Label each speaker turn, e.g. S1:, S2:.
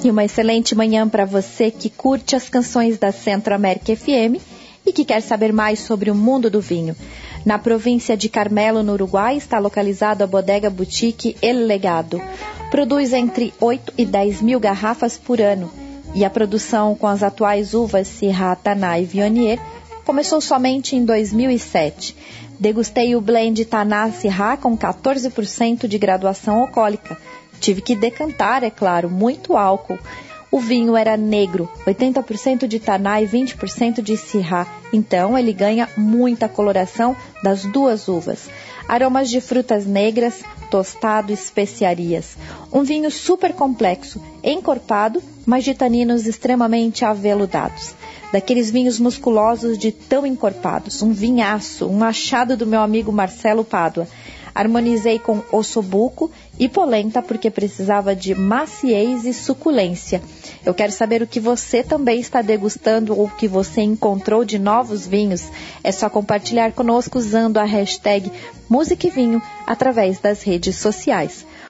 S1: E uma excelente manhã para você que curte as canções da Centro-América FM e que quer saber mais sobre o mundo do vinho. Na província de Carmelo, no Uruguai, está localizada a Bodega Boutique El Legado. Produz entre 8 e 10 mil garrafas por ano. E a produção com as atuais uvas Syrah, Taná e Viognier começou somente em 2007. Degustei o blend Taná Syrah com 14% de graduação alcoólica. Tive que decantar, é claro, muito álcool. O vinho era negro, 80% de Taná e 20% de Syrah. Então, ele ganha muita coloração das duas uvas. Aromas de frutas negras, tostado e especiarias. Um vinho super complexo, encorpado, mas de taninos extremamente aveludados. Daqueles vinhos musculosos de tão encorpados. Um vinhaço, um achado do meu amigo Marcelo Pádua. Harmonizei com ossobuco e polenta porque precisava de maciez e suculência. Eu quero saber o que você também está degustando ou o que você encontrou de novos vinhos. É só compartilhar conosco usando a hashtag Música e Vinho através das redes sociais.